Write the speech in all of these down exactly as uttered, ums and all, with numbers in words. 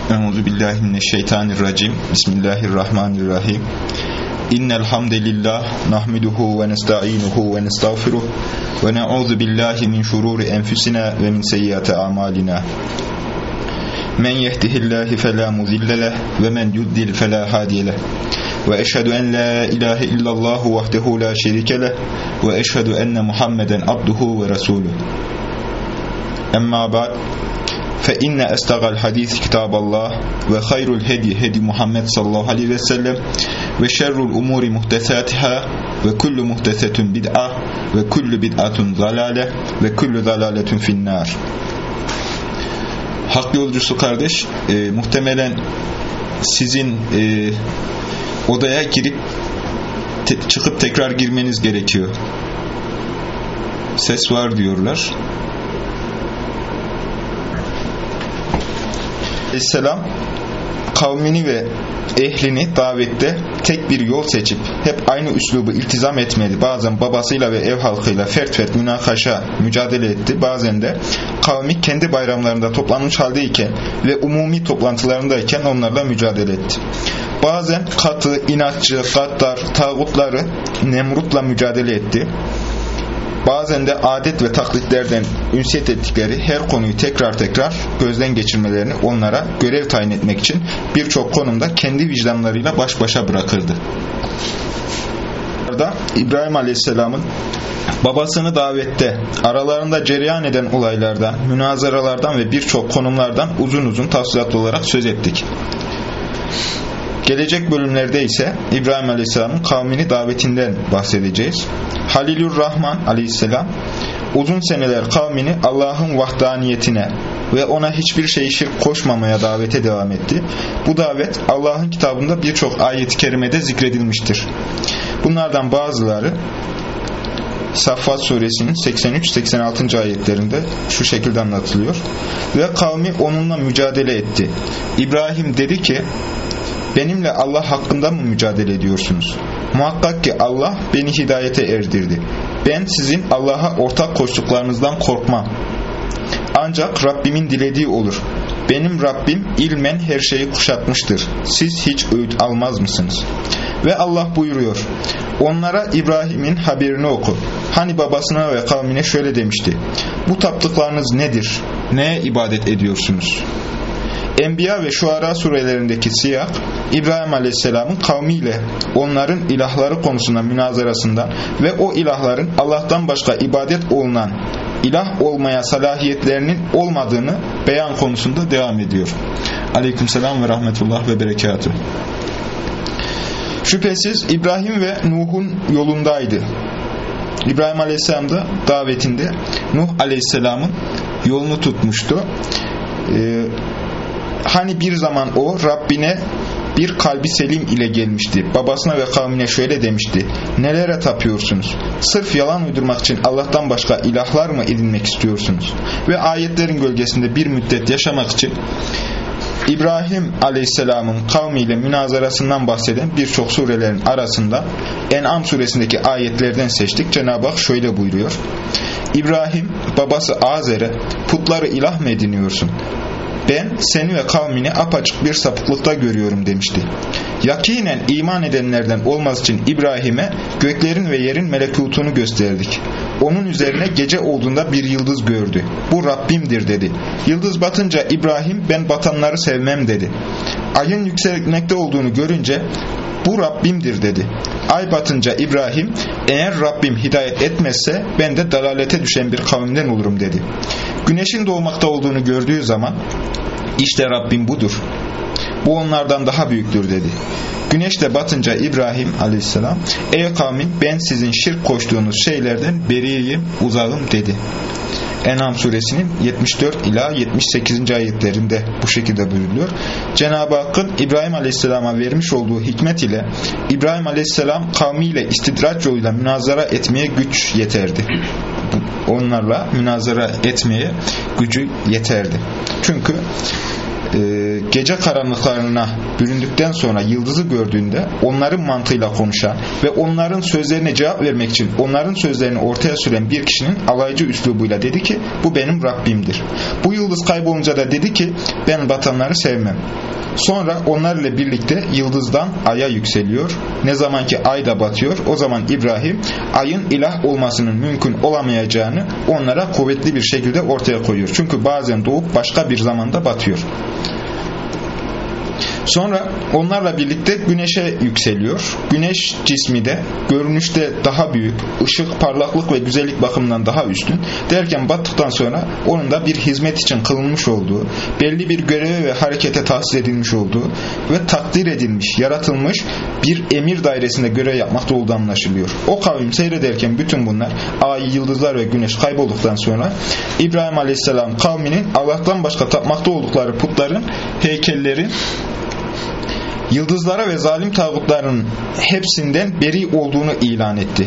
Euzubillahimineşşeytanirracim. Bismillahirrahmanirrahim. İnnel hamdelellah nahmeduhu ve nestainuhu ve nestağfiruh ve na'udzu billahi min şururi enfusina ve min seyyiati amalina. Men yehdihillahu fela mudille leh ve men yudlil fela hadiye leh. Ve eşhedü en la ilahe illallah vahdehu la şerike leh ve eşhedü enne Muhammeden abduhu ve resuluh. Emma ba'd. Fe inne estağal hadis kitaballah ve hayrul hedi hedi Muhammed sallallahu aleyhi ve sellem ve şerrul umuri muhtesatiha ve kullu muhtesetun bid'a ve kullu bid'atun zalale ve kullu zalaletun finnar. Hak yolcusu kardeş, e, muhtemelen sizin e, odaya girip te, çıkıp tekrar girmeniz gerekiyor. Ses var diyorlar. Aleyhisselam kavmini ve ehlini davette tek bir yol seçip hep aynı üslubu iltizam etmeli. Bazen babasıyla ve ev halkıyla fert fert münakaşa, mücadele etti. Bazen de kavmi kendi bayramlarında toplanmış haldeyken ve umumi toplantılarındayken onlarla mücadele etti. Bazen katı, inatçı, gaddar, tağutları Nemrut'la mücadele etti. Bazen de adet ve taklitlerden ünsiyet ettikleri her konuyu tekrar tekrar gözden geçirmelerini onlara görev tayin etmek için birçok konumda kendi vicdanlarıyla baş başa bırakırdı. İbrahim Aleyhisselam'ın babasını davette, aralarında cereyan eden olaylardan, münazaralardan ve birçok konumlardan uzun uzun tafsilatlı olarak söz ettik. Gelecek bölümlerde ise İbrahim Aleyhisselam'ın kavmini davetinden bahsedeceğiz. Halilur Rahman Aleyhisselam uzun seneler kavmini Allah'ın vahdaniyetine ve ona hiçbir şey şirk koşmamaya davete devam etti. Bu davet Allah'ın kitabında birçok ayet-i kerimede zikredilmiştir. Bunlardan bazıları Saffat suresinin seksen üç seksen altı. ayetlerinde şu şekilde anlatılıyor. Ve kavmi onunla mücadele etti. İbrahim dedi ki, benimle Allah hakkında mı mücadele ediyorsunuz? Muhakkak ki Allah beni hidayete erdirdi. Ben sizin Allah'a ortak koştuklarınızdan korkmam. Ancak Rabbimin dilediği olur. Benim Rabbim ilmen her şeyi kuşatmıştır. Siz hiç öğüt almaz mısınız? Ve Allah buyuruyor. Onlara İbrahim'in haberini oku. Hani babasına ve kavmine şöyle demişti. Bu taptıklarınız nedir? Neye ibadet ediyorsunuz? Enbiya ve Şuara surelerindeki siyak, İbrahim Aleyhisselam'ın kavmiyle onların ilahları konusunda münazarasından ve o ilahların Allah'tan başka ibadet olunan ilah olmaya salahiyetlerinin olmadığını beyan konusunda devam ediyor. Aleykümselam ve rahmetullah ve berekatuhu. Şüphesiz İbrahim ve Nuh'un yolundaydı. İbrahim Aleyhisselam da davetinde Nuh Aleyhisselam'ın yolunu tutmuştu. Ee, Hani bir zaman o Rabbine bir kalbi selim ile gelmişti. Babasına ve kavmine şöyle demişti. Nelere tapıyorsunuz? Sırf yalan uydurmak için Allah'tan başka ilahlar mı edinmek istiyorsunuz? Ve ayetlerin gölgesinde bir müddet yaşamak için İbrahim Aleyhisselam'ın kavmiyle münazarasından bahseden birçok surelerin arasında En'am suresindeki ayetlerden seçtik. Cenab-ı Hak şöyle buyuruyor. İbrahim babası Azer'e putları ilah mı ediniyorsun? Ben seni ve kavmini apaçık bir sapıklıkta görüyorum demişti. Yakinen iman edenlerden olması için İbrahim'e göklerin ve yerin melekutunu gösterdik. Onun üzerine gece olduğunda bir yıldız gördü. Bu Rabbimdir dedi. Yıldız batınca İbrahim ben batanları sevmem dedi. Ayın yükselmekte olduğunu görünce bu Rabbimdir dedi. Ay batınca İbrahim eğer Rabbim hidayet etmezse ben de dalalete düşen bir kavimden olurum dedi. Güneşin doğmakta olduğunu gördüğü zaman işte Rabbim budur. Bu onlardan daha büyüktür dedi. Güneş de batınca İbrahim Aleyhisselam ey kavmin ben sizin şirk koştuğunuz şeylerden beriyim, uzağım dedi. En'am suresinin yetmiş dört ila yetmiş sekizinci ayetlerinde bu şekilde buyuruluyor. Cenab-ı Hakk'ın İbrahim Aleyhisselam'a vermiş olduğu hikmet ile İbrahim Aleyhisselam kavmiyle istidraç yoluyla münazara etmeye güç yeterdi. Onlarla münazara etmeye gücü yeterdi. Çünkü e, gece karanlıklarına büründükten sonra yıldızı gördüğünde onların mantığıyla konuşan ve onların sözlerine cevap vermek için onların sözlerini ortaya süren bir kişinin alaycı üslubuyla dedi ki bu benim Rabbimdir. Bu yıldız kaybolunca da dedi ki ben batanları sevmem. Sonra onlarla birlikte yıldızdan aya yükseliyor. Ne zaman ki ay da batıyor, o zaman İbrahim ayın ilah olmasının mümkün olamayacağını onlara kuvvetli bir şekilde ortaya koyuyor. Çünkü bazen doğup başka bir zamanda batıyor. Sonra onlarla birlikte güneşe yükseliyor. Güneş cismi de görünüşte daha büyük, ışık, parlaklık ve güzellik bakımından daha üstün. Derken battıktan sonra onun da bir hizmet için kılınmış olduğu, belli bir göreve ve harekete tahsis edilmiş olduğu ve takdir edilmiş, yaratılmış bir emir dairesinde görev yapmakta olduğu anlaşılıyor. O kavim seyrederken bütün bunlar, ay, yıldızlar ve güneş kaybolduktan sonra İbrahim Aleyhisselam kavminin Allah'tan başka tapmakta oldukları putların, heykellerin, yıldızlara ve zalim tağutların hepsinden beri olduğunu ilan etti.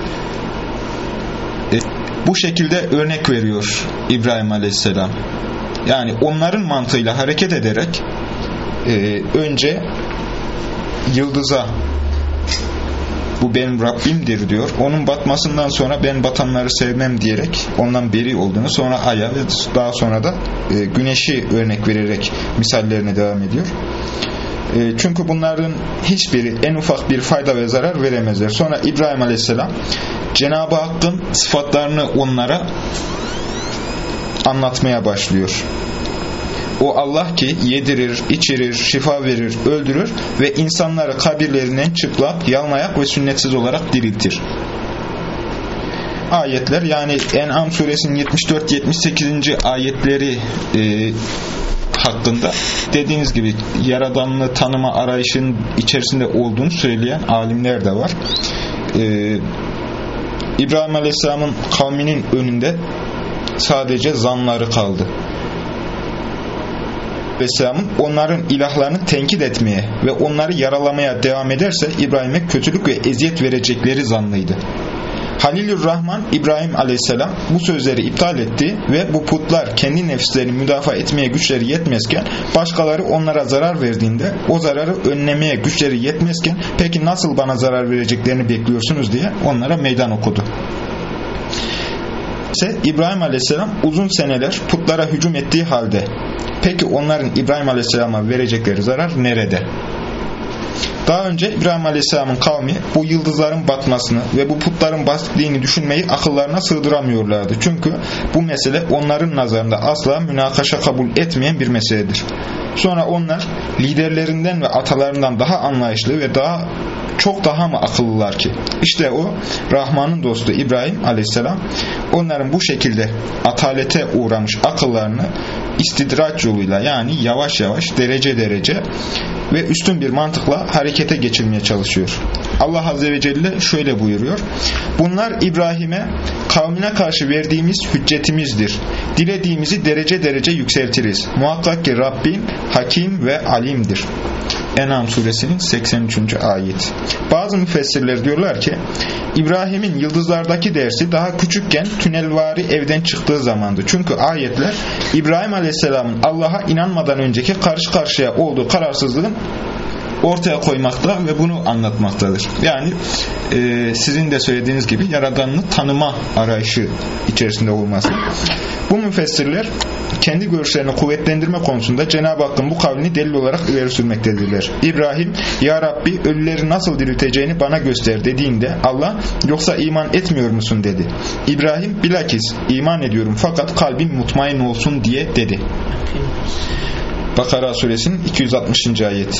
Bu şekilde örnek veriyor İbrahim Aleyhisselam. Yani onların mantığıyla hareket ederek e, önce yıldıza bu benim Rabbimdir diyor. Onun batmasından sonra ben batanları sevmem diyerek ondan beri olduğunu, sonra aya ve daha sonra da e, güneşi örnek vererek misallerine devam ediyor. Çünkü bunların hiçbiri en ufak bir fayda ve zarar veremezler. Sonra İbrahim Aleyhisselam Cenab-ı Hakk'ın sıfatlarını onlara anlatmaya başlıyor. O Allah ki yedirir, içirir, şifa verir, öldürür ve insanları kabirlerinden çıplak, yalmayak ve sünnetsiz olarak diriltir. Ayetler, yani En'am suresinin yetmiş dört yetmiş sekizinci ayetleri e, hakkında dediğiniz gibi yaradanlığı tanıma arayışının içerisinde olduğunu söyleyen alimler de var. Ee, İbrahim Aleyhisselam'ın kavminin önünde sadece zanları kaldı. Aleyhisselam'ın onların ilahlarını tenkit etmeye ve onları yaralamaya devam ederse İbrahim'e kötülük ve eziyet verecekleri zannıydı. Halilur Rahman İbrahim Aleyhisselam bu sözleri iptal etti ve bu putlar kendi nefislerini müdafaa etmeye güçleri yetmezken, başkaları onlara zarar verdiğinde o zararı önlemeye güçleri yetmezken peki nasıl bana zarar vereceklerini bekliyorsunuz diye onlara meydan okudu. ise İbrahim Aleyhisselam uzun seneler putlara hücum ettiği halde peki onların İbrahim Aleyhisselam'a verecekleri zarar nerede? Daha önce İbrahim Aleyhisselam'ın kavmi bu yıldızların batmasını ve bu putların battiğini düşünmeyi akıllarına sığdıramıyorlardı. Çünkü bu mesele onların nazarında asla münakaşa kabul etmeyen bir meseledir. Sonra onlar liderlerinden ve atalarından daha anlayışlı ve daha çok daha mı akıllılar ki? İşte o Rahman'ın dostu İbrahim Aleyhisselam onların bu şekilde atalete uğramış akıllarını istidraç yoluyla, yani yavaş yavaş, derece derece ve üstün bir mantıkla harekete geçirmeye çalışıyor. Allah Azze ve Celle şöyle buyuruyor: bunlar İbrahim'e kavmine karşı verdiğimiz hüccetimizdir. Dilediğimizi derece derece yükseltiriz. Muhakkak ki Rabbin hakim ve alimdir. En'am suresinin seksen üçüncü ayeti. Bazı müfessirler diyorlar ki İbrahim'in yıldızlardaki dersi daha küçükken tünelvari evden çıktığı zamandı. Çünkü ayetler İbrahim Aleyhisselam'ın Allah'a inanmadan önceki karşı karşıya olduğu kararsızlığın ortaya koymakta ve bunu anlatmaktadır. Yani e, sizin de söylediğiniz gibi yaradanını tanıma arayışı içerisinde olması. Bu müfessirler kendi görüşlerini kuvvetlendirme konusunda Cenab-ı Hakk'ın bu kavlini delil olarak ileri sürmektedirler. İbrahim, "Ya Rabbi, ölüleri nasıl dirilteceğini bana göster" dediğinde Allah, "Yoksa iman etmiyor musun?" dedi. İbrahim, "Bilakis iman ediyorum fakat kalbim mutmain olsun" diye dedi. Bakara suresinin iki yüz altmışıncı ayeti.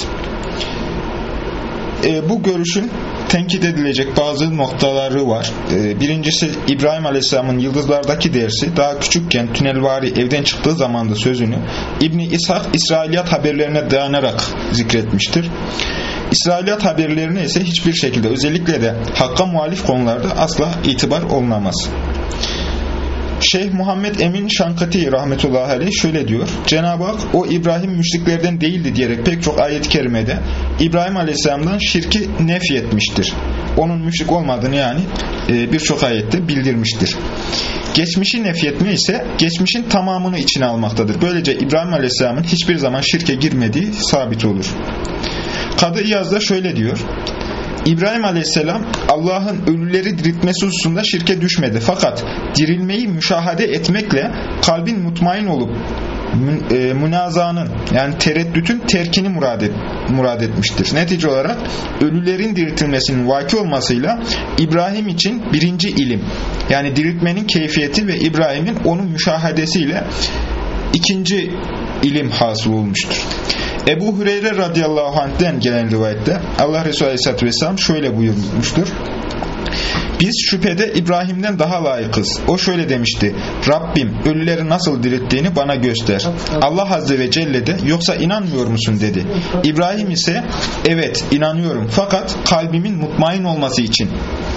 E, bu görüşün tenkit edilecek bazı noktaları var. E, birincisi, İbrahim Aleyhisselam'ın yıldızlardaki dersi daha küçükken tünelvari evden çıktığı zamanda sözünü İbn-i İshak İsrailiyat haberlerine dayanarak zikretmiştir. İsrailiyat haberlerine ise hiçbir şekilde, özellikle de hakka muhalif konularda asla itibar olunamaz. Şeyh Muhammed Emin Şankati rahmetullahi aleyh şöyle diyor: Cenab-ı Hak o İbrahim müşriklerden değildi diyerek pek çok ayet-i kerimede İbrahim Aleyhisselam'dan şirki nefyetmiştir. onun müşrik olmadığını yani e, birçok ayette bildirmiştir. Geçmişi nefyetme ise geçmişin tamamını içine almaktadır. Böylece İbrahim Aleyhisselam'ın hiçbir zaman şirke girmediği sabit olur. Kadı İyaz da şöyle diyor: İbrahim Aleyhisselam Allah'ın ölüleri diriltmesi hususunda şirke düşmedi. Fakat dirilmeyi müşahede etmekle kalbin mutmain olup e, münazanın yani tereddütün terkini murad, et, murad etmiştir. Netice olarak ölülerin diriltilmesinin vaki olmasıyla İbrahim için birinci ilim yani diriltmenin keyfiyeti ve İbrahim'in onun müşahedesiyle ikinci ilim hasıl olmuştur. Ebu Hureyre radıyallahu anh'den gelen rivayette Allah Resulü aleyhissalatü vesselam şöyle buyurmuştur: biz şüphede İbrahim'den daha layıkız. O şöyle demişti: Rabbim ölüleri nasıl dirilttiğini bana göster. Allah Azze ve Celle de yoksa inanmıyor musun dedi. İbrahim ise evet inanıyorum fakat kalbimin mutmain olması için.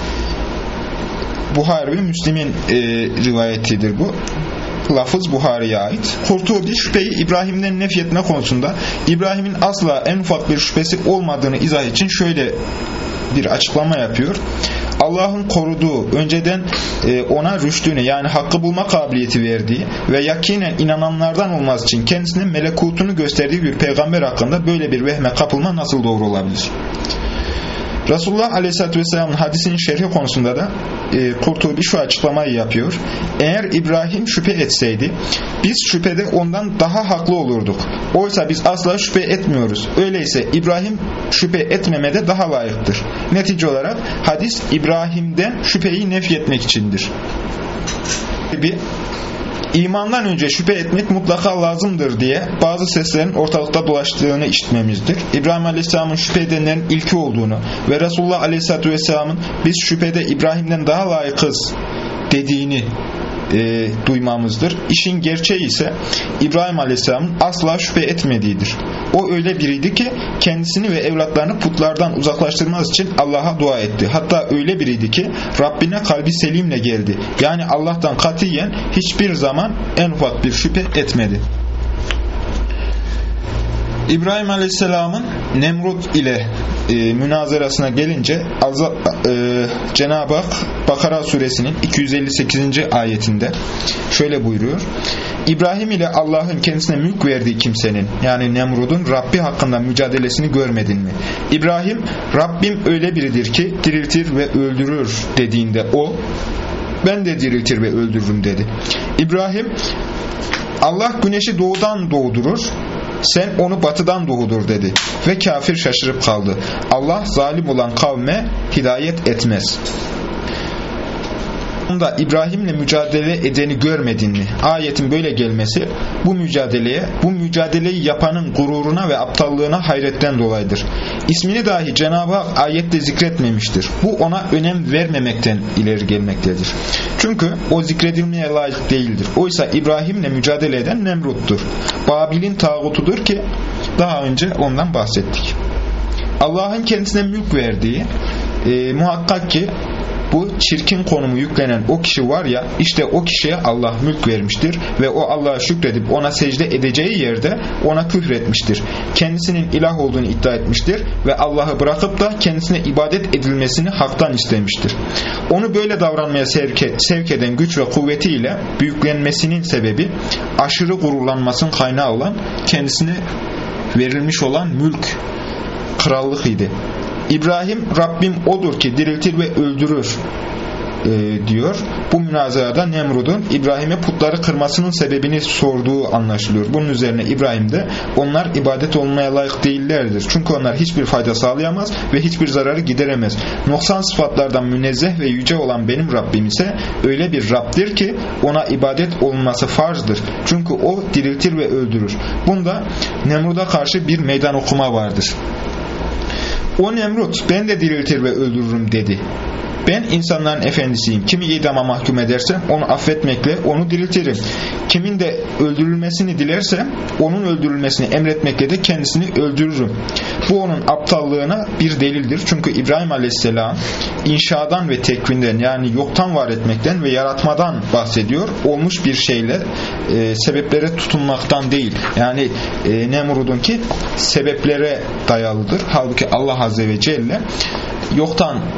Buhari ve Müslim'in e, rivayetidir bu. Lafız Buhari'ye ait. Kurtubi şüpheyi İbrahim'den nefyetme konusunda İbrahim'in asla en ufak bir şüphesi olmadığını izah için şöyle bir açıklama yapıyor. Allah'ın koruduğu, önceden ona rüştünü yani hakkı bulma kabiliyeti verdiği ve yakinen inananlardan olması için kendisine melekutunu gösterdiği bir peygamber hakkında böyle bir vehme kapılma nasıl doğru olabilir? Resulullah Aleyhisselatü Vesselam'ın hadisinin şerhi konusunda da e, Kurtubi şu açıklamayı yapıyor. Eğer İbrahim şüphe etseydi biz şüphede ondan daha haklı olurduk. Oysa biz asla şüphe etmiyoruz. Öyleyse İbrahim şüphe etmemede daha layıktır. Netice olarak hadis İbrahim'den şüpheyi nefyetmek içindir. Bir İmandan önce şüphe etmek mutlaka lazımdır diye bazı seslerin ortalıkta dolaştığını işitmemizdir. İbrahim Aleyhisselam'ın şüphe edenlerin ilki olduğunu ve Resulullah Aleyhisselatü Vesselam'ın biz şüphede İbrahim'den daha layıkız dediğini e, duymamızdır. İşin gerçeği ise İbrahim Aleyhisselam'ın asla şüphe etmediğidir. O öyle biriydi ki kendisini ve evlatlarını putlardan uzaklaştırmaz için Allah'a dua etti. Hatta öyle biriydi ki Rabbine kalbi selimle geldi. Yani Allah'tan katiyen hiçbir zaman en ufak bir şüphe etmedi. İbrahim Aleyhisselam'ın Nemrut ile e, münazarasına gelince Azza, e, Cenab-ı Hak Bakara suresinin iki yüz elli sekizinci ayetinde şöyle buyuruyor: İbrahim ile Allah'ın kendisine mülk verdiği kimsenin yani Nemrud'un Rabbi hakkında mücadelesini görmedin mi? İbrahim Rabbim öyle biridir ki diriltir ve öldürür dediğinde o ben de diriltir ve öldürürüm dedi. İbrahim Allah güneşi doğudan doğdurur, sen onu batıdan doğudur dedi ve kafir şaşırıp kaldı. Allah zalim olan kavme hidayet etmez. Da İbrahim'le mücadele edeni görmedin mi? Ayetin böyle gelmesi bu mücadeleye, bu mücadeleyi yapanın gururuna ve aptallığına hayretten dolayıdır. İsmini dahi Cenab-ı Hak ayette zikretmemiştir. Bu ona önem vermemekten ileri gelmektedir. Çünkü o zikredilmeye layık değildir. Oysa İbrahim'le mücadele eden Nemrut'tur. Babil'in tağutudur ki daha önce ondan bahsettik. Allah'ın kendisine mülk verdiği e, muhakkak ki bu çirkin konumu yüklenen o kişi var ya, işte o kişiye Allah mülk vermiştir ve o Allah'a şükredip ona secde edeceği yerde ona küfretmiştir. Kendisinin ilah olduğunu iddia etmiştir ve Allah'ı bırakıp da kendisine ibadet edilmesini haktan istemiştir. Onu böyle davranmaya sevk, sevk eden güç ve kuvvetiyle büyüklenmesinin sebebi aşırı gururlanmasının kaynağı olan kendisine verilmiş olan mülk, krallık idi. İbrahim Rabbim odur ki diriltir ve öldürür e, diyor. Bu münazarada Nemrud'un İbrahim'e putları kırmasının sebebini sorduğu anlaşılıyor. Bunun üzerine İbrahim de onlar ibadet olmaya layık değillerdir. Çünkü onlar hiçbir fayda sağlayamaz ve hiçbir zararı gideremez. Noksan sıfatlardan münezzeh ve yüce olan benim Rabbim ise öyle bir Rab'dir ki ona ibadet olunması farzdır. Çünkü o diriltir ve öldürür. Bunda Nemrud'a karşı bir meydan okuma vardır. O Nemrut ben de diriltir ve öldürürüm dedi. Ben insanların efendisiyim. Kimi idama mahkum edersem onu affetmekle onu diriltirim. Kimin de öldürülmesini dilersem onun öldürülmesini emretmekle de kendisini öldürürüm. Bu onun aptallığına bir delildir. Çünkü İbrahim Aleyhisselam inşadan ve tekvinden yani yoktan var etmekten ve yaratmadan bahsediyor. Olmuş bir şeyle e, sebeplere tutunmaktan değil. Yani e, Nemrud'unki sebeplere dayalıdır. Halbuki Allah Azze ve Celle yoktan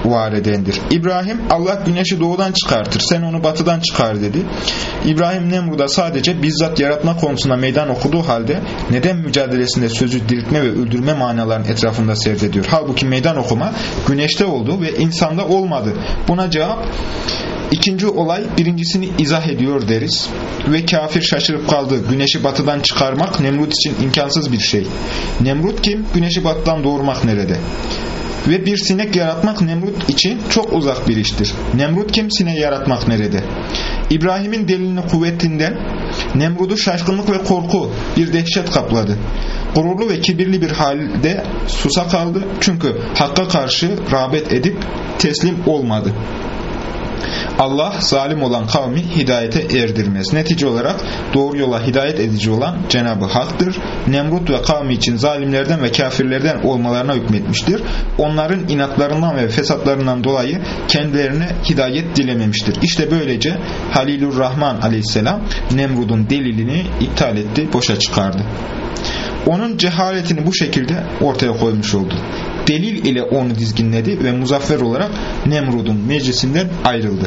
var edendir. İbrahim, Allah güneşi doğudan çıkartır, sen onu batıdan çıkar dedi. İbrahim Nemrud'a sadece bizzat yaratma konusunda meydan okuduğu halde neden mücadelesinde sözü diriltme ve öldürme manalarının etrafında serdediyor? Halbuki meydan okuma güneşte oldu ve insanda olmadı. Buna cevap, İkinci olay birincisini izah ediyor deriz. Ve kafir şaşırıp kaldı. Güneşi batıdan çıkarmak Nemrut için imkansız bir şey. Nemrut kim? Güneşi batıdan doğurmak nerede? Ve bir sinek yaratmak Nemrut için çok uzak bir iştir. Nemrut kim? Sineği yaratmak nerede? İbrahim'in delilini kuvvetinden Nemrut'u şaşkınlık ve korku, bir dehşet kapladı. Gururlu ve kibirli bir halde susa kaldı. Çünkü Hakk'a karşı rağbet edip teslim olmadı. Allah zalim olan kavmi hidayete erdirmez. Netice olarak doğru yola hidayet edici olan Cenab-ı Hak'tır. Nemrut ve kavmi için zalimlerden ve kafirlerden olmalarına hükmetmiştir. Onların inatlarından ve fesatlarından dolayı kendilerine hidayet dilememiştir. İşte böylece Halilur Rahman aleyhisselam Nemrut'un delilini iptal etti, boşa çıkardı. Onun cehaletini bu şekilde ortaya koymuş oldu. Delil ile onu dizginledi ve muzaffer olarak Nemrud'un meclisinden ayrıldı.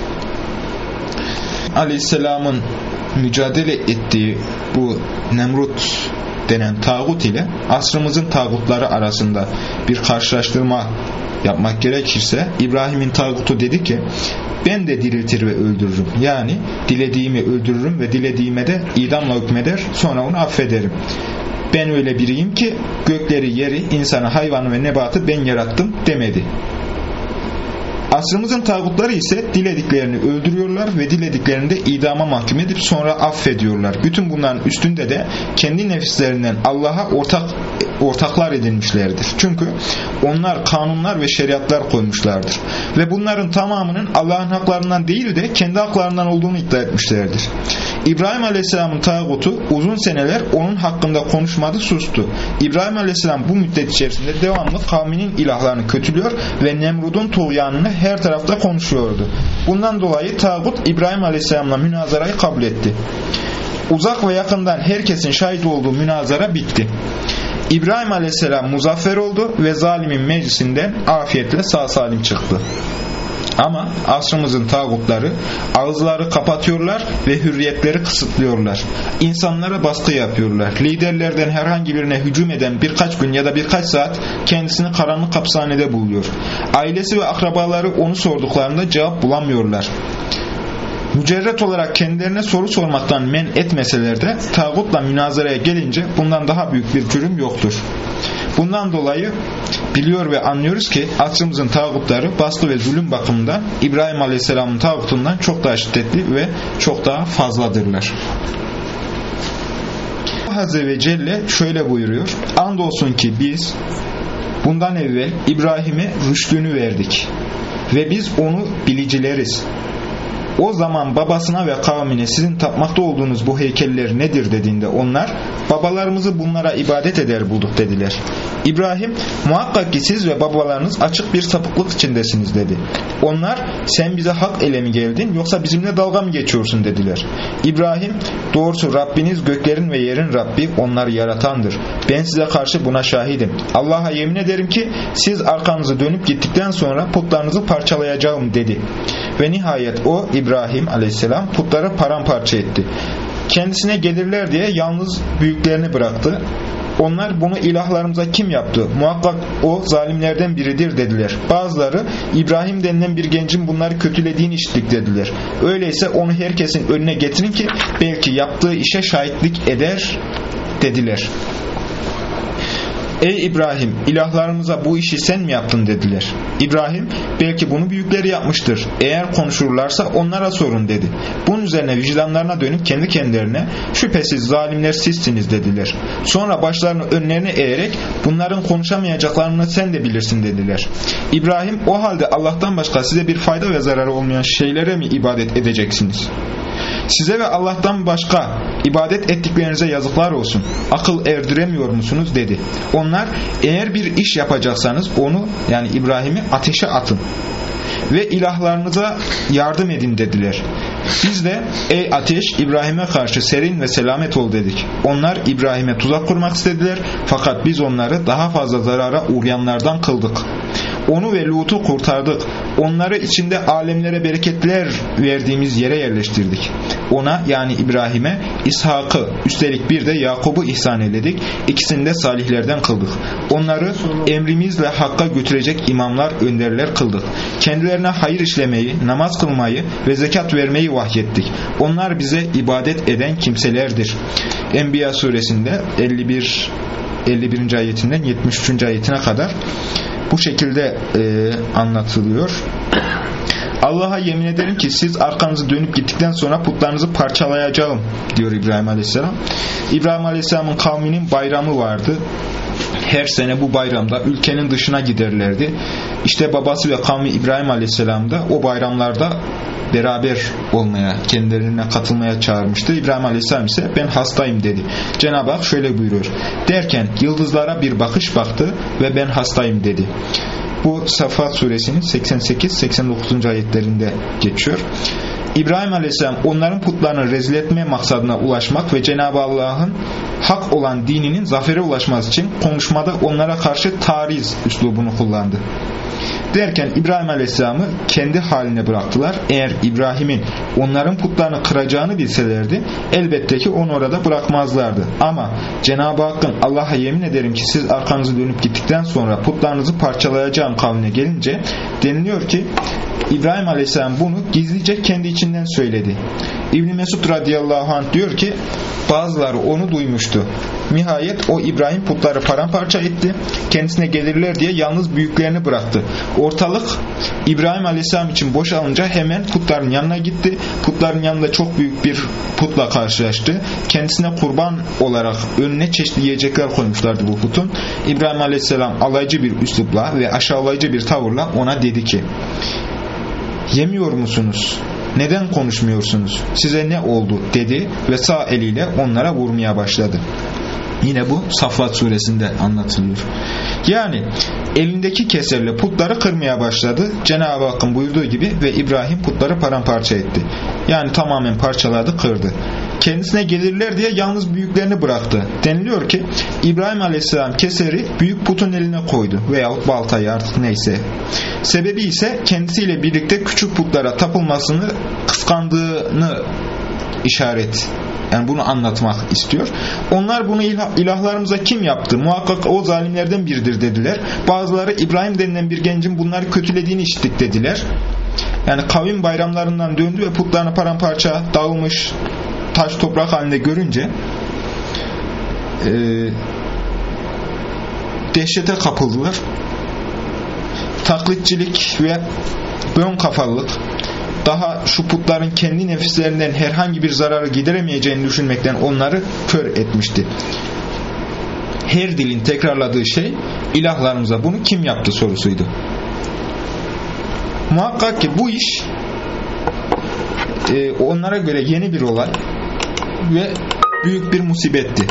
Aleyhisselam'ın mücadele ettiği bu Nemrut denen tağut ile asrımızın tağutları arasında bir karşılaştırma yapmak gerekirse, İbrahim'in tağutu dedi ki, ben de diriltir ve öldürürüm. Yani dilediğimi öldürürüm ve dilediğime de idamla hükmeder, sonra onu affederim. Ben öyle biriyim ki gökleri, yeri, insanı, hayvanı ve nebatı ben yarattım demedi. Asrımızın tağutları ise dilediklerini öldürüyorlar ve dilediklerini de idama mahkum edip sonra affediyorlar. Bütün bunların üstünde de kendi nefislerinden Allah'a ortak ortaklar edinmişlerdir. Çünkü onlar kanunlar ve şeriatlar koymuşlardır. Ve bunların tamamının Allah'ın haklarından değil de kendi haklarından olduğunu iddia etmişlerdir. İbrahim Aleyhisselam'ın tağutu uzun seneler onun hakkında konuşmadı, sustu. İbrahim Aleyhisselam bu müddet içerisinde devamlı kavminin ilahlarını kötülüyor ve Nemrud'un tuğyanını her tarafta konuşuyordu. Bundan dolayı tağut İbrahim Aleyhisselam'la münazarayı kabul etti. Uzak ve yakından herkesin şahit olduğu münazara bitti. İbrahim Aleyhisselam muzaffer oldu ve zalimin meclisinden afiyetle sağ salim çıktı. Ama asrımızın tağutları ağızları kapatıyorlar ve hürriyetleri kısıtlıyorlar. İnsanlara baskı yapıyorlar. Liderlerden herhangi birine hücum eden birkaç gün ya da birkaç saat kendisini karanlık hapishanede buluyor. Ailesi ve akrabaları onu sorduklarında cevap bulamıyorlar. Mücerret olarak kendilerine soru sormaktan men etmeseler de tağutla münazaraya gelince bundan daha büyük bir cürüm yoktur. Bundan dolayı biliyor ve anlıyoruz ki asrımızın tağutları baskı ve zulüm bakımından İbrahim Aleyhisselam'ın tağutundan çok daha şiddetli ve çok daha fazladırlar. Allah Azze ve Celle şöyle buyuruyor: andolsun ki biz bundan evvel İbrahim'e rüştünü verdik ve biz onu bilicileriz. O zaman babasına ve kavmine sizin tapmakta olduğunuz bu heykeller nedir dediğinde onlar babalarımızı bunlara ibadet eder bulduk dediler. İbrahim muhakkak ki siz ve babalarınız açık bir sapıklık içindesiniz dedi. Onlar sen bize hak ile mi geldin yoksa bizimle dalga mı geçiyorsun dediler. İbrahim doğrusu Rabbiniz göklerin ve yerin Rabbi, onları yaratandır. Ben size karşı buna şahidim. Allah'a yemin ederim ki siz arkanızı dönüp gittikten sonra putlarınızı parçalayacağım dedi. Ve nihayet o İbrahim Aleyhisselam putları paramparça etti. Kendisine gelirler diye yalnız büyüklerini bıraktı. Onlar bunu ilahlarımıza kim yaptı? Muhakkak o zalimlerden biridir dediler. Bazıları İbrahim denilen bir gencin bunları kötülediğini işittik dediler. Öyleyse onu herkesin önüne getirin ki belki yaptığı işe şahitlik eder dediler. Ey İbrahim, ilahlarımıza bu işi sen mi yaptın dediler. İbrahim, belki bunu büyükleri yapmıştır. Eğer konuşurlarsa onlara sorun dedi. Bunun üzerine vicdanlarına dönüp kendi kendilerine şüphesiz zalimler sizsiniz dediler. Sonra başlarını önlerine eğerek bunların konuşamayacaklarını sen de bilirsin dediler. İbrahim, o halde Allah'tan başka size bir fayda ve zararı olmayan şeylere mi ibadet edeceksiniz? Size ve Allah'tan başka ibadet ettiklerinize yazıklar olsun. Akıl erdiremiyor musunuz dedi. Onlar eğer bir iş yapacaksanız onu, yani İbrahim'i ateşe atın ve ilahlarınıza yardım edin dediler. Biz de ey ateş İbrahim'e karşı serin ve selamet ol dedik. Onlar İbrahim'e tuzak kurmak istediler fakat biz onları daha fazla zarara uğrayanlardan kıldık. Onu ve Lut'u kurtardık. Onları içinde alemlere bereketler verdiğimiz yere yerleştirdik. Ona yani İbrahim'e İshak'ı, üstelik bir de Yakub'u ihsan eyledik. İkisini de salihlerden kıldık. Onları emrimizle hakka götürecek imamlar, önderler kıldık. Kendilerine hayır işlemeyi, namaz kılmayı ve zekat vermeyi vahyettik. Onlar bize ibadet eden kimselerdir. Enbiya suresinde elli bir elli birinci ayetinden yetmiş üçüncü ayetine kadar bu şekilde e, anlatılıyor. Allah'a yemin ederim ki siz arkanızı dönüp gittikten sonra putlarınızı parçalayacağım diyor İbrahim Aleyhisselam. İbrahim Aleyhisselam'ın kavminin bayramı vardı. Her sene bu bayramda ülkenin dışına giderlerdi. İşte babası ve kavmi İbrahim Aleyhisselam da o bayramlarda beraber olmaya, kendilerine katılmaya çağırmıştı. İbrahim Aleyhisselam ise ben hastayım dedi. Cenab-ı Hak şöyle buyuruyor. Derken yıldızlara bir bakış baktı ve ben hastayım dedi. Bu Saffat suresinin seksen sekiz seksen dokuzuncu ayetlerinde geçiyor. İbrahim Aleyhisselam onların putlarını rezil etme maksadına ulaşmak ve Cenab-ı Allah'ın hak olan dininin zafere ulaşması için konuşmada onlara karşı tariz üslubunu kullandı. Derken İbrahim Aleyhisselam'ı kendi haline bıraktılar. Eğer İbrahim'in onların putlarını kıracağını bilselerdi elbette ki onu orada bırakmazlardı. Ama Cenab-ı Hakk'ın Allah'a yemin ederim ki siz arkanızı dönüp gittikten sonra putlarınızı parçalayacağım kavmine gelince deniliyor ki İbrahim Aleyhisselam bunu gizlice kendi içinden söyledi. İbn Mesud radıyallahu anh diyor ki bazıları onu duymuştu. Nihayet o İbrahim putları paramparça etti. Kendisine gelirler diye yalnız büyüklerini bıraktı. Ortalık İbrahim Aleyhisselam için boşalınca hemen putların yanına gitti. Putların yanında çok büyük bir putla karşılaştı. Kendisine kurban olarak önüne çeşitli yiyecekler koymuşlardı bu putun. İbrahim Aleyhisselam alaycı bir üslupla ve aşağılayıcı bir tavırla ona dedi ki yemiyor musunuz? Neden konuşmuyorsunuz? Size ne oldu? Dedi ve sağ eliyle onlara vurmaya başladı. Yine bu Saffat suresinde anlatılıyor. Yani elindeki keserle putları kırmaya başladı. Cenab-ı Hakk'ın buyurduğu gibi ve İbrahim putları paramparça etti. Yani tamamen parçaladı, kırdı. Kendisine gelirler diye yalnız büyüklerini bıraktı. Deniliyor ki İbrahim Aleyhisselam keseri büyük putun eline koydu veyahut baltayı artık neyse. Sebebi ise kendisiyle birlikte küçük putlara tapılmasını kıskandığını işaret. Yani bunu anlatmak istiyor. Onlar bunu ilah, ilahlarımıza kim yaptı? Muhakkak o zalimlerden biridir dediler. Bazıları İbrahim denilen bir gencin bunları kötülediğini işittik dediler. Yani kavim bayramlarından döndü ve putlarını paramparça dağılmış taş toprak halinde görünce e, dehşete kapıldılar. Taklitçilik ve bön kafalılık daha şu putların kendi nefislerinden herhangi bir zararı gideremeyeceğini düşünmekten onları kör etmişti. Her dilin tekrarladığı şey ilahlarımıza bunu kim yaptı sorusuydu. Muhakkak ki bu iş e, onlara göre yeni bir olay ve büyük bir musibetti.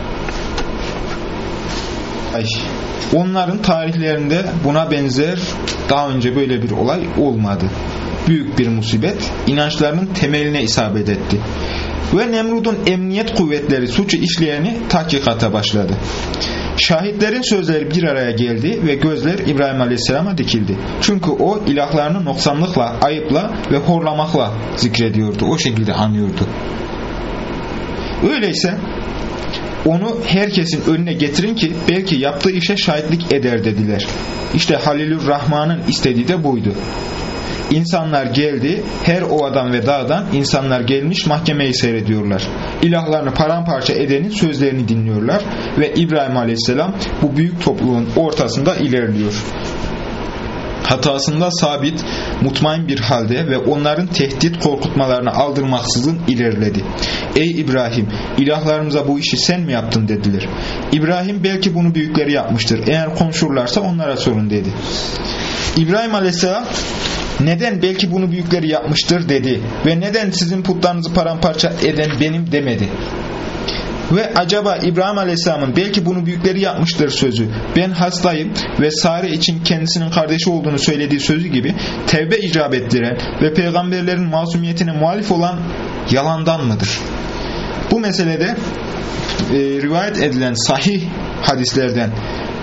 Ay, onların tarihlerinde buna benzer daha önce böyle bir olay olmadı. Büyük bir musibet inançlarının temeline isabet etti. Ve Nemrud'un emniyet kuvvetleri suçu işleyeni tahkikata başladı. Şahitlerin sözleri bir araya geldi ve gözler İbrahim Aleyhisselam'a dikildi. Çünkü o ilahlarını noksanlıkla, ayıpla ve horlamakla zikrediyordu. O şekilde anıyordu. Öyleyse onu herkesin önüne getirin ki belki yaptığı işe şahitlik eder dediler. İşte Halilur Rahman'ın istediği de buydu. İnsanlar geldi, her ovadan ve dağdan insanlar gelmiş mahkemeyi seyrediyorlar. İlahlarını paramparça edenin sözlerini dinliyorlar ve İbrahim Aleyhisselam bu büyük topluluğun ortasında ilerliyor. Hatasında sabit, mutmain bir halde ve onların tehdit korkutmalarını aldırmaksızın ilerledi. Ey İbrahim, ilahlarımıza bu işi sen mi yaptın dediler. İbrahim belki bunu büyükleri yapmıştır. Eğer konuşurlarsa onlara sorun dedi. İbrahim Aleyhisselam neden belki bunu büyükleri yapmıştır dedi ve neden sizin putlarınızı paramparça eden benim demedi. Ve acaba İbrahim Aleyhisselam'ın belki bunu büyükleri yapmıştır sözü ben hastayım ve Sare için kendisinin kardeşi olduğunu söylediği sözü gibi tevbe icap ettiren ve peygamberlerin masumiyetine muhalif olan yalandan mıdır? Bu meselede e, rivayet edilen sahih hadislerden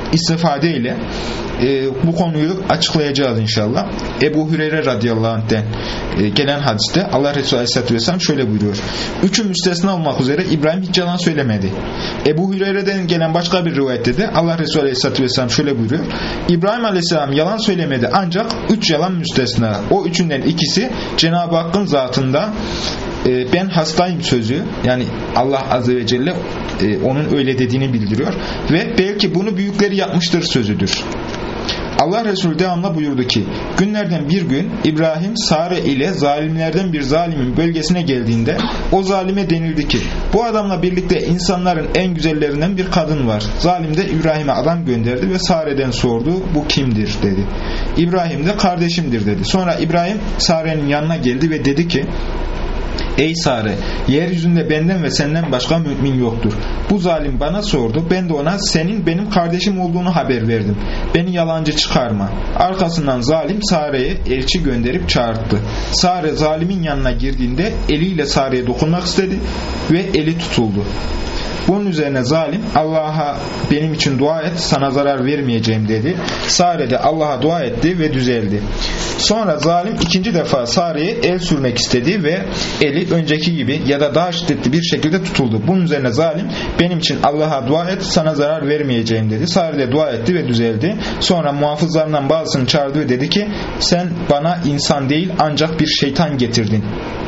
istifadeyle e, bu konuyu açıklayacağız inşallah. Ebu Hüreyre radıyallahu anh'ten e, gelen hadiste Allah Resulü aleyhisselatü vesselam şöyle buyuruyor. Üçü müstesna olmak üzere İbrahim hiç yalan söylemedi. Ebu Hüreyre'den gelen başka bir rivayette de Allah Resulü aleyhisselatü vesselam şöyle buyuruyor. İbrahim aleyhisselam yalan söylemedi ancak üç yalan müstesna. O üçünden ikisi Cenab-ı Hakk'ın zatında e, ben hastayım sözü, yani Allah azze ve celle e, onun öyle dediğini bildiriyor ve belki bunu büyükleri yapmıştır sözüdür. Allah Resulü devamlı buyurdu ki, günlerden bir gün İbrahim Sare ile zalimlerden bir zalimin bölgesine geldiğinde o zalime denildi ki, bu adamla birlikte insanların en güzellerinden bir kadın var. Zalim de İbrahim'e adam gönderdi ve Sare'den sordu, bu kimdir dedi. İbrahim de kardeşimdir dedi. Sonra İbrahim Sare'nin yanına geldi ve dedi ki, ey Sare, yeryüzünde benden ve senden başka mümin yoktur. Bu zalim bana sordu. Ben de ona senin benim kardeşim olduğunu haber verdim. Beni yalancı çıkarma. Arkasından zalim Sare'ye elçi gönderip çağırttı. Sare zalimin yanına girdiğinde eliyle Sare'ye dokunmak istedi ve eli tutuldu. Bunun üzerine zalim Allah'a benim için dua et, sana zarar vermeyeceğim dedi. Sare de Allah'a dua etti ve düzeldi. Sonra zalim ikinci defa Sare'ye el sürmek istedi ve eli önceki gibi ya da daha şiddetli bir şekilde tutuldu. Bunun üzerine zalim benim için Allah'a dua et, sana zarar vermeyeceğim dedi. Sare de dua etti ve düzeldi. Sonra muhafızlarından bazısını çağırdı ve dedi ki, sen bana insan değil ancak bir şeytan getirdin.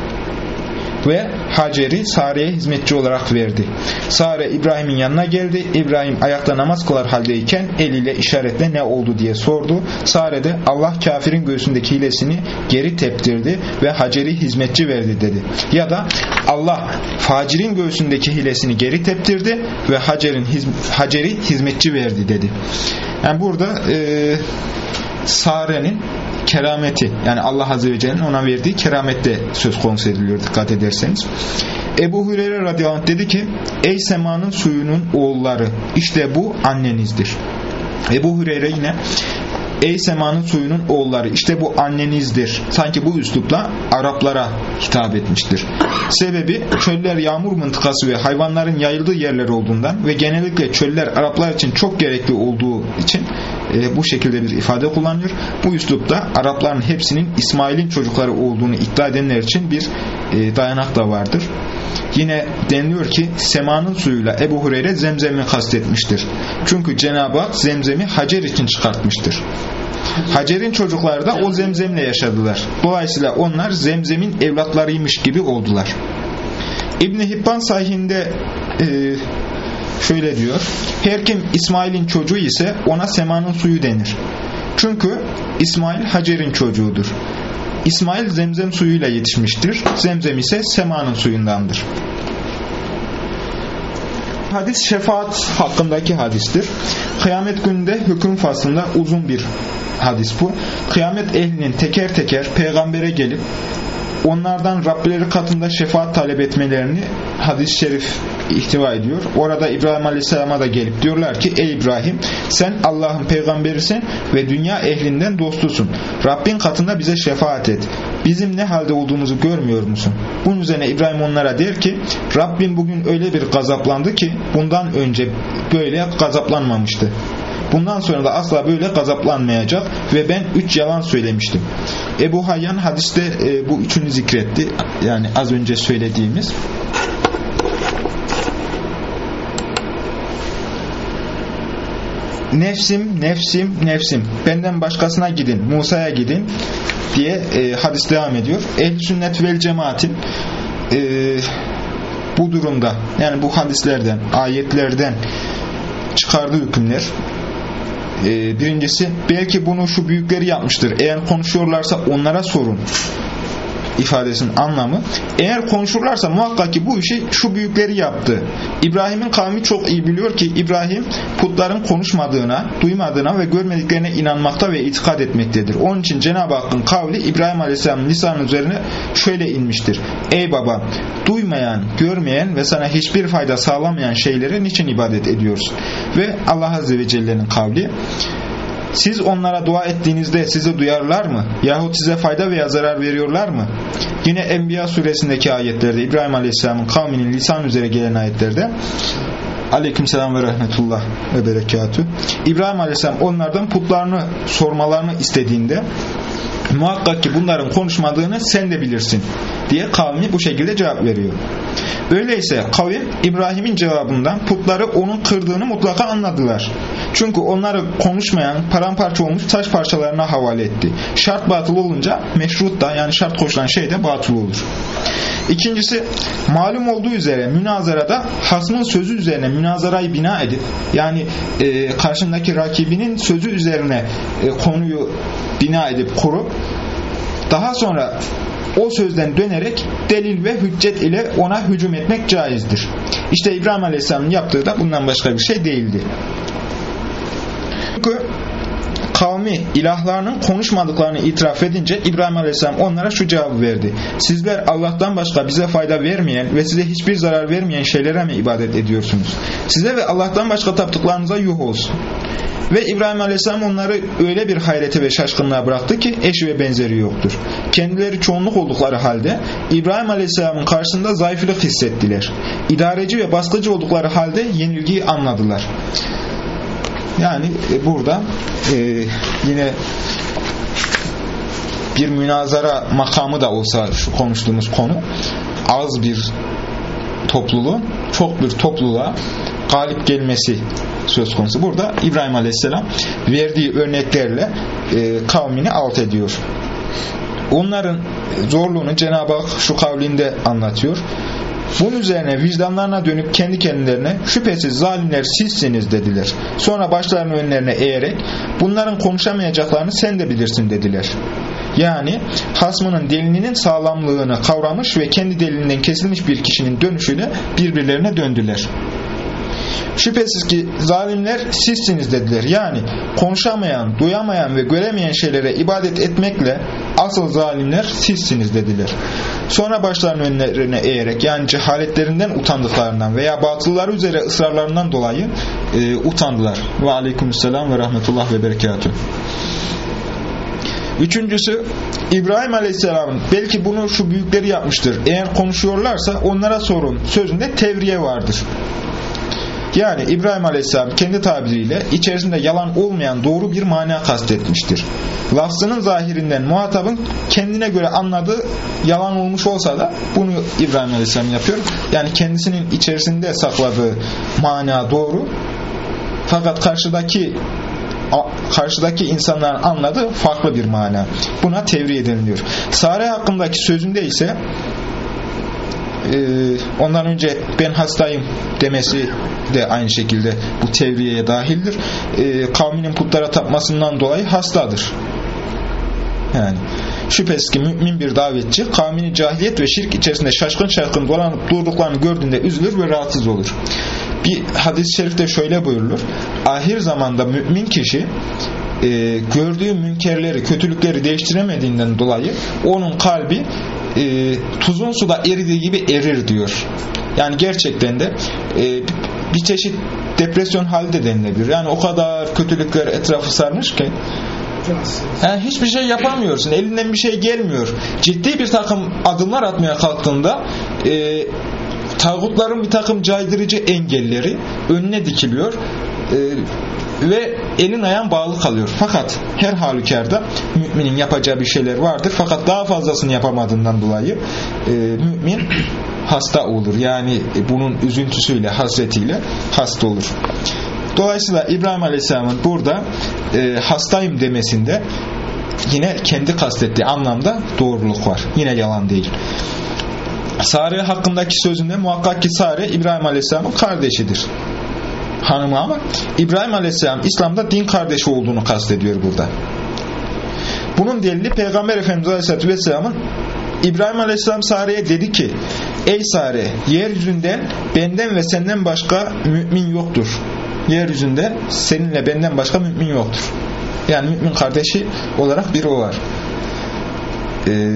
Ve Hacer'i Sare'ye hizmetçi olarak verdi. Sare İbrahim'in yanına geldi. İbrahim ayakta namaz kılar haldeyken eliyle işaretle ne oldu diye sordu. Sare de Allah kafirin göğsündeki hilesini geri teptirdi ve Hacer'i hizmetçi verdi dedi. Ya da Allah facirin göğsündeki hilesini geri teptirdi ve Hacer'in hizm- Hacer'i hizmetçi verdi dedi. Yani burada e, Sare'nin kerameti, yani Allah Azze ve Celle'nin ona verdiği keramette söz konusu ediliyor dikkat ederseniz. Ebu Hüreyre radıyallahu anh dedi ki, ey semanın suyunun oğulları, işte bu annenizdir. Ebu Hüreyre yine, ey semanın suyunun oğulları, işte bu annenizdir. Sanki bu üslupla Araplara hitap etmiştir. Sebebi çöller yağmur mıntıkası ve hayvanların yayıldığı yerler olduğundan ve genellikle çöller Araplar için çok gerekli olduğu için e, bu şekilde bir ifade kullanılıyor. Bu üslupta Arapların hepsinin İsmail'in çocukları olduğunu iddia edenler için bir e, dayanak da vardır. Yine deniliyor ki semanın suyuyla Ebu Hureyre Zemzem'i kastetmiştir. Çünkü Cenab-ı Hak Zemzem'i Hacer için çıkartmıştır. Hacer'in çocukları da o Zemzem'le yaşadılar. Dolayısıyla onlar Zemzem'in evlatlarıymış gibi oldular. İbn-i Hibban sahihinde e, şöyle diyor: her kim İsmail'in çocuğu ise ona semanın suyu denir. Çünkü İsmail Hacer'in çocuğudur. İsmail Zemzem suyuyla yetişmiştir. Zemzem ise semanın suyundandır. Hadis şefaat hakkındaki hadistir. Kıyamet gününde hüküm faslında uzun bir hadis bu. Kıyamet ehlinin teker teker peygambere gelip onlardan Rableri katında şefaat talep etmelerini hadis-i şerif ihtiva ediyor. Orada İbrahim Aleyhisselam'a da gelip diyorlar ki, ey İbrahim, sen Allah'ın peygamberisin ve dünya ehlinden dostusun. Rabbin katında bize şefaat et. Bizim ne halde olduğumuzu görmüyor musun? Bunun üzerine İbrahim onlara der ki, Rabbim bugün öyle bir gazaplandı ki bundan önce böyle gazaplanmamıştı. Bundan sonra da asla böyle gazaplanmayacak ve ben üç yalan söylemiştim. Ebu Hayyan hadiste e, bu üçünü zikretti. Yani az önce söylediğimiz. Nefsim, nefsim, nefsim. Benden başkasına gidin, Musa'ya gidin diye e, hadis devam ediyor. Ehl-i sünnet vel cemaatin e, bu durumda, yani bu hadislerden, ayetlerden çıkardığı hükümler, e, birincisi, belki bunu şu büyükleri yapmıştır. Eğer konuşuyorlarsa onlara sorun ifadesinin anlamı, eğer konuşurlarsa muhakkak ki bu işi şu büyükleri yaptı. İbrahim'in kavmi çok iyi biliyor ki İbrahim putların konuşmadığına, duymadığına ve görmediklerine inanmakta ve itikad etmektedir. Onun için Cenab-ı Hakk'ın kavli İbrahim Aleyhisselam'ın lisanı üzerine şöyle inmiştir: ey baba, duymayan, görmeyen ve sana hiçbir fayda sağlamayan şeylere niçin ibadet ediyorsun? Ve Allah Azze ve Celle'nin kavli: siz onlara dua ettiğinizde sizi duyarlar mı? Yahut size fayda veya zarar veriyorlar mı? Yine Enbiya suresindeki ayetlerde, İbrahim Aleyhisselam'ın kavminin lisan üzere gelen ayetlerde Aleykümselam ve rahmetullah ve berekatü. İbrahim Aleyhisselam onlardan putlarını sormalarını istediğinde muhakkak ki bunların konuşmadığını sen de bilirsin diye kavmi bu şekilde cevap veriyor. Öyleyse kavim İbrahim'in cevabından putları onun kırdığını mutlaka anladılar. Çünkü onları konuşmayan, paramparça olmuş taş parçalarına havale etti. Şart batıl olunca meşrut da, yani şart koşulan şey de batıl olur. İkincisi, malum olduğu üzere münazarada hasmın sözü üzerine münazarayı bina edip, yani e, karşındaki rakibinin sözü üzerine e, konuyu bina edip kurup daha sonra o sözden dönerek delil ve hüccet ile ona hücum etmek caizdir. İşte İbrahim Aleyhisselam'ın yaptığı da bundan başka bir şey değildi. Çünkü kavmi ilahlarının konuşmadıklarını itiraf edince İbrahim Aleyhisselam onlara şu cevabı verdi: sizler Allah'tan başka bize fayda vermeyen ve size hiçbir zarar vermeyen şeylere mi ibadet ediyorsunuz? Size ve Allah'tan başka taptıklarınıza yuh olsun. Ve İbrahim Aleyhisselam onları öyle bir hayrete ve şaşkınlığa bıraktı ki eşi ve benzeri yoktur. Kendileri çoğunluk oldukları halde İbrahim Aleyhisselam'ın karşısında zayıflık hissettiler. İdareci ve baskıcı oldukları halde yenilgiyi anladılar. Yani e, burada e, yine bir münazara makamı da olsa şu konuştuğumuz konu, az bir topluluğun çok bir topluluğa galip gelmesi söz konusu. Burada İbrahim Aleyhisselam verdiği örneklerle e, kavmini alt ediyor. Onların zorluğunu Cenab-ı Hak şu kavlinde anlatıyor: bunun üzerine vicdanlarına dönüp kendi kendilerine şüphesiz zalimler sizsiniz dediler. Sonra başlarını önlerine eğerek bunların konuşamayacaklarını sen de bilirsin dediler. Yani hasmının delilinin sağlamlığını kavramış ve kendi delilinden kesilmiş bir kişinin dönüşüyle birbirlerine döndüler. Şüphesiz ki zalimler sizsiniz dediler. Yani konuşamayan, duyamayan ve göremeyen şeylere ibadet etmekle asıl zalimler sizsiniz dediler. Sonra başlarının önlerine eğerek, yani cehaletlerinden utandıklarından veya batılları üzere ısrarlarından dolayı e, utandılar. Ve aleykümselam ve rahmetullah ve berekatüh. Üçüncüsü, İbrahim Aleyhisselam'ın belki bunu şu büyükleri yapmıştır, eğer konuşuyorlarsa onlara sorun sözünde tevriye vardır. Yani İbrahim Aleyhisselam kendi tabiriyle içerisinde yalan olmayan doğru bir mana kastetmiştir. Lafzının zahirinden muhatabın kendine göre anladığı yalan olmuş olsa da bunu İbrahim Aleyhisselam yapıyor. Yani kendisinin içerisinde sakladığı mana doğru, fakat karşıdaki karşıdaki insanların anladığı farklı bir mana. Buna tevriye deniliyor. Sare hakkındaki sözünde ise Ee, ondan önce ben hastayım demesi de aynı şekilde bu tevriyeye dahildir. Ee, kavminin putlara tapmasından dolayı hastadır. Yani şüphesiz ki mümin bir davetçi kavmini cahiliyet ve şirk içerisinde şaşkın şaşkın dolanıp durduklarını gördüğünde üzülür ve rahatsız olur. Bir hadis-i şerifte şöyle buyurulur: ahir zamanda mümin kişi e, gördüğü münkerleri, kötülükleri değiştiremediğinden dolayı onun kalbi e, tuzun suda eridiği gibi erir diyor. Yani gerçekten de e, bir çeşit depresyon hali de denilebilir. Yani o kadar kötülükler etrafı sarmış ki yani hiçbir şey yapamıyorsun. Elinden bir şey gelmiyor. Ciddi bir takım adımlar atmaya kalktığında e, tağutların bir takım caydırıcı engelleri önüne dikiliyor e, ve elin ayağın bağlı kalıyor. Fakat her halükarda müminin yapacağı bir şeyler vardır. Fakat daha fazlasını yapamadığından dolayı e, mümin hasta olur. Yani bunun üzüntüsüyle, hasretiyle hasta olur. Dolayısıyla İbrahim Aleyhisselam'ın burada e, hastayım demesinde yine kendi kastettiği anlamda doğruluk var. Yine yalan değil. Sare hakkındaki sözünde muhakkak ki Sare İbrahim Aleyhisselam'ın kardeşidir. Hanımı, ama İbrahim Aleyhisselam İslam'da din kardeşi olduğunu kastediyor burada. Bunun delili Peygamber Efendimiz Aleyhisselatü Vesselam'ın İbrahim Aleyhisselam Sare'ye dedi ki: ey Sare, yeryüzünde benden ve senden başka mümin yoktur. Yeryüzünde seninle benden başka mümin yoktur. Yani mümin kardeşi olarak biri o var. Ee,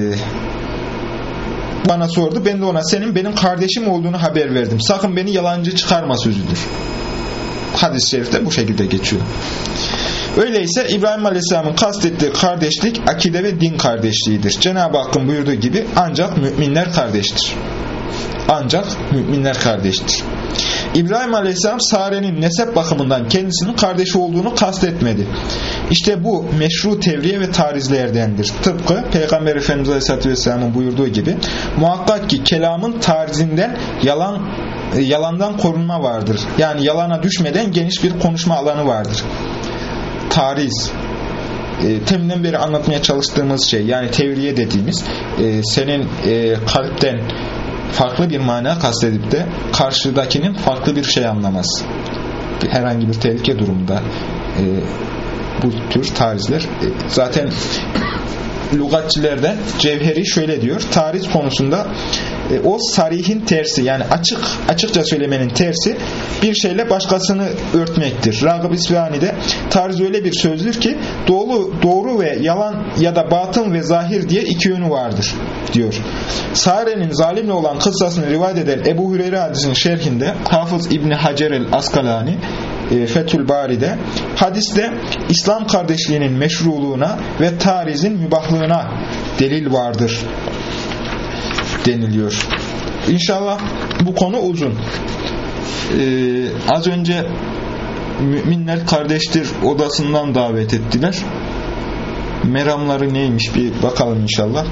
bana sordu, ben de ona senin benim kardeşim olduğunu haber verdim. Sakın beni yalancı çıkarma sözüdür. Hadis-i şerifte bu şekilde geçiyor. Öyleyse İbrahim Aleyhisselam'ın kastettiği kardeşlik akide ve din kardeşliğidir. Cenab-ı Hakk'ın buyurduğu gibi ancak müminler kardeştir. Ancak müminler kardeştir. İbrahim Aleyhisselam Sare'nin nesep bakımından kendisinin kardeşi olduğunu kastetmedi. İşte bu meşru tevriye ve tarizlerdendir. Tıpkı Peygamber Efendimiz Aleyhisselatü Vesselam'ın buyurduğu gibi muhakkak ki kelamın tarizinden yalan yalandan korunma vardır. Yani yalana düşmeden geniş bir konuşma alanı vardır. Tariz e, teminden beri anlatmaya çalıştığımız şey, yani tevriye dediğimiz e, senin e, kalpten farklı bir mana kastedip de karşıdakinin farklı bir şey anlaması. Herhangi bir tehlike durumunda e, bu tür tarizler e, zaten lügatçilerden Cevheri şöyle diyor: tariz konusunda e, o sarihin tersi, yani açık açıkça söylemenin tersi bir şeyle başkasını örtmektir. Ragıb İsfahani'de tariz öyle bir sözdür ki doğru, doğru ve yalan ya da batın ve zahir diye iki yönü vardır diyor. Sare'nin zalimle olan kıssasını rivayet eden Ebu Hureyre hadisinin şerhinde Hafız İbni Hacer el-Askalani e, Fethül Bari'de hadiste İslam kardeşliğinin meşruluğuna ve tarizin mübahlığına delil vardır deniliyor. İnşallah bu konu uzun. Ee, az önce müminler kardeştir odasından davet ettiler. Meramları neymiş bir bakalım inşallah.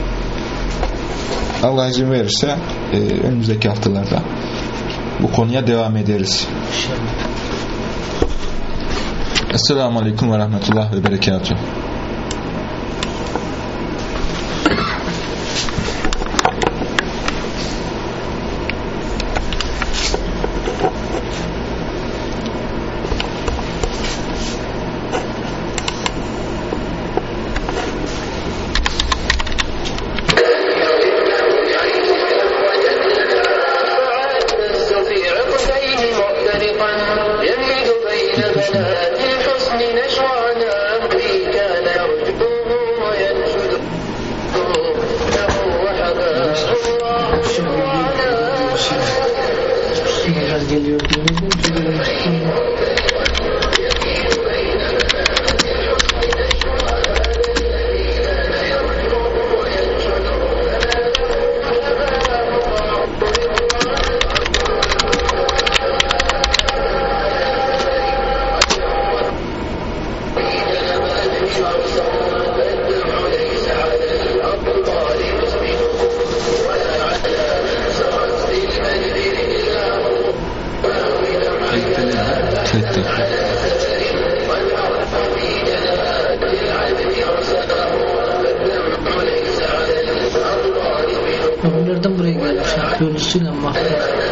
Allah izin verirse e, önümüzdeki haftalarda bu konuya devam ederiz. Esselamu Aleyküm ve Rahmetullah ve Berekatuhu. Nereden buraya gelmiş? Görüntüsüyle mahvolmuş.